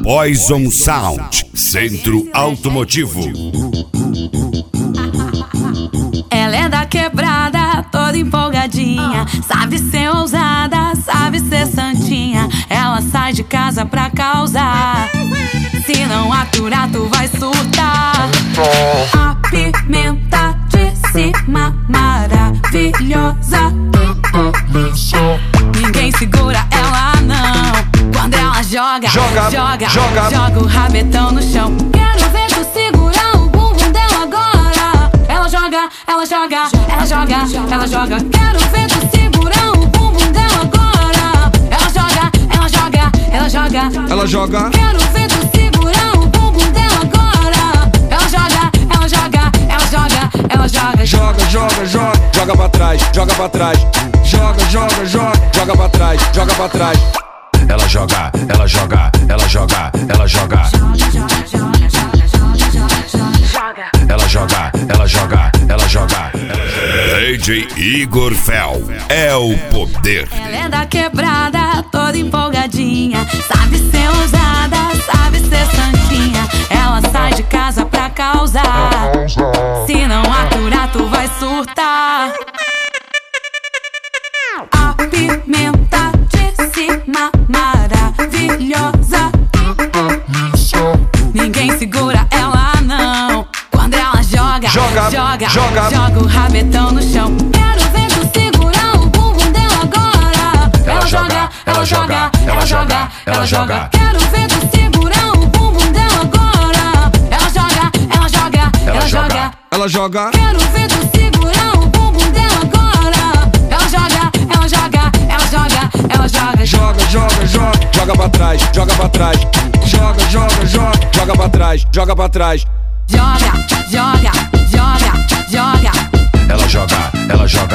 Poison Sound, Centro Automotivo. Ela é da quebrada, toda empolgadinha, sabe ser ousada, sabe ser santinha. Ela sai de casa pra causar, se não aturar tu vai surtar. A pimenta de cima, maravilhosa, ninguém segura ela não. Quando ela joga o rabetão no chão. Quero ver tu segurar o bumbum dela agora. Ela joga. Quero ver tu segurar o bumbum dela agora. Ela joga. Quero ver tu segurar o bumbum dela agora. Ela joga. Joga pra trás, joga pra trás. Joga pra trás, joga pra trás. Ela joga. Ela joga. DJ Igor Fel é o poder. Ela é da quebrada, toda empolgadinha, sabe ser ousada, sabe ser santinha. Ela sai de casa pra causar, se não aturar tu vai surtar. A pimenta de cima, maravilhosa, ninguém segura ela não. Quando ela joga o rabetão no chão. Quero ver tu segurar o bumbum dela agora. Ela joga. Quero ver tu segurar o bumbum dela agora. Ela joga. Quero ver tu segurar o bumbum dela agora. Ela joga. Joga pra trás, joga pra trás. Joga pra trás, joga pra trás. Joga. Ela joga.